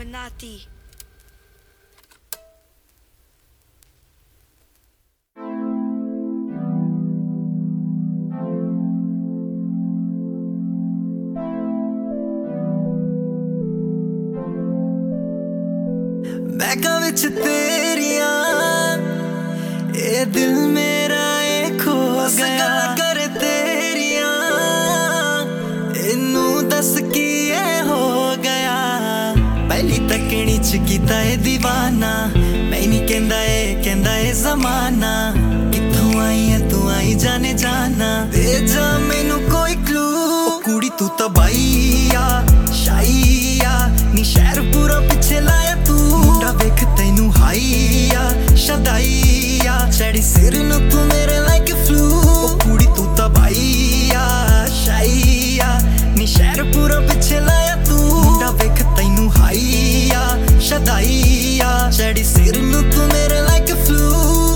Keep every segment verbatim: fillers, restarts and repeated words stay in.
Illuminati. Baiga विच तेरिया ये दिल मेरा ये खो गया कर तेरिया इनू दस की ये हो गया पहली तकनी च कीता ये दीवाना मैं नहीं कहंदा ये कहंदा ये जमाना कित्थों आई है तू आई जाने जाना दे जा मैनू कोई क्लू कुड़ी तू तो बाईया शाईया नी शहर पूरा पिछे लाया तू मुंडा वेख तैनू हाईया शदाईया चढ़ी सिर नू तू मेरे लाइक फ्लू कुड़ी तू तो बाईया शाईया नी शहर पूरा पिछे लाया तू मुंडा वेख तैनू हाईया शदाईया चढ़ी सिर नू तू मेरे लाइक फ्लू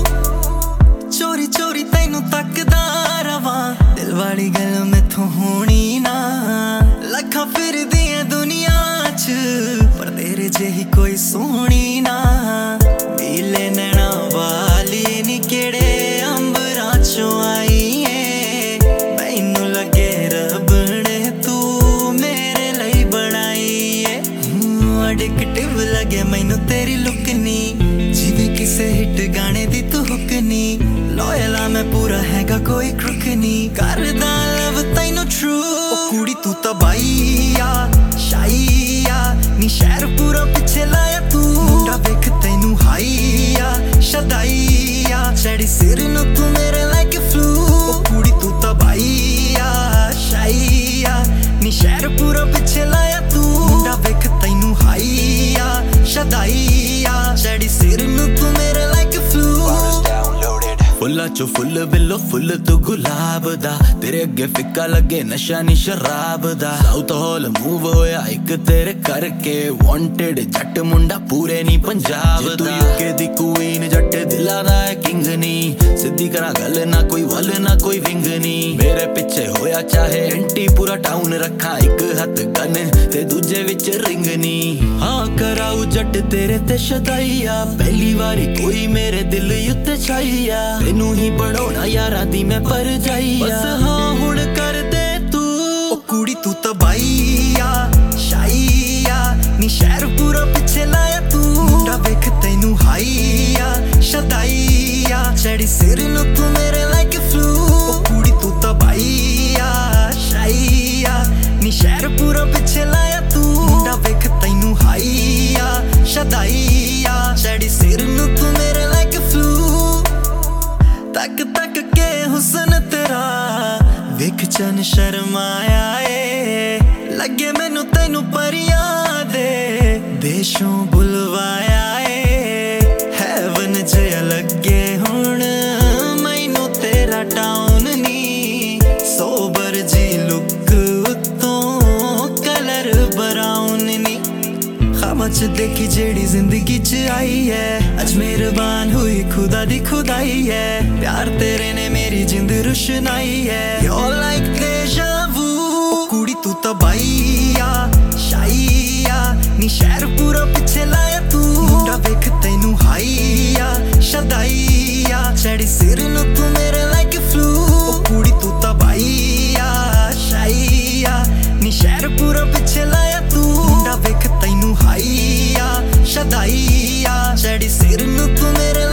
चोरी चोरी तैनू तकदा रवां दिल वाली गल मैथों होनी ना लखां फिरदी ऐ दुनिया च पर तेरे जेही कोई सोहनी ना नीले नैना वाली नी केड़े अंबरां चों आई ऐ मैनू लगे रब ने तू मेरे लई बनाई ऐ एडिक्टिव लगे मैनू तेरी लुक नी जिवें किसे हिट गाने दी तू हुक नी लॉयल आ मैं पूरा हैगा कोई क्रुक नी करदा लव तैनू ट्रू कुड़ी तू तो बाईया शाईया नी शहर पूरा पिछे लाया तू मुंडा वेख तैनू हाईया शदाईया चढ़ी सिर नू तू मेरे लाइक फ्लू कुड़ी तू तो बाईया शाईया नी शहर पूरा पिछे लाया तू मुंडा वेख तैनू हाईया शदाईया चढ़ी सिर नू तू मेरे लाइक फ्लू फुल्ला चो फुल बिलो फुल तू गुलाब दा तेरे अगे फिक्का लगे नशा नी शराब दा साउथ हॉल मूव होया एक तेरे करके वांटेड जट मुंडा पूरे नी पंजाब दा तू यूके दी क्वीन जट दिला दा है किंग नी सिद्धी करा गल ना कोई वल ना कोई विंग नी मेरे पिछे होया चाहे एंटी पूरा टाउन रखा एक हथ गन ते दूजे विच रिंग नी हां कराऊ जट तेरे ते शदाईया पहली बारी कोई मेरे दिल उत्ते छाईया तैनू ही बनाउणा यारां दी मैं पर जाईया बस हाँ हुण कर दे तू ओ कुड़ी तू तो बाईया शाईया नी शहर पूरा पिछे लाया तू मुंडा वेख तैनू हाईया शदाईया चढ़ी सिर नू तू मेरे लाइक फ्लू ओ कुड़ी तू तो बाईया शाईया नी शहर पूरा पिछे लाया तू मुंडा वेख तैनू हाईया शदाईया चढ़ी सिर नू तू मेरे लाइक फ्लू तक तक के हुसन तेरा विख चन शर्माया ए लगे मैनू तैनू परियां दे देशों बुलवाया ए हैवन जिहा लगे हुण मैनू तेरा टाउन नी सोबर जी लुक उत्तों कलर ब्राउन नी खामां च देखी जेड़ी जिंदगी च आई है अज मेहरबान हुई खुदा दी खुदाई है प्यार तेरे ने मेरी जिंद रुशनाई है You're like deja vu कुड़ी तू तो बाईया शाईया नी शहर पूरा पिछे लाया तू मुंडा वेख तैनू हाईया शदाईया चढ़ी सिर नू तू मेरे लाइक फ्लू कुड़ी तू तो बाईया शाईया नी शहर पूरा पिछे लाया तू मुंडा वेख तैनू हाईया शदाईया चढ़ी सिर नू तू मेरे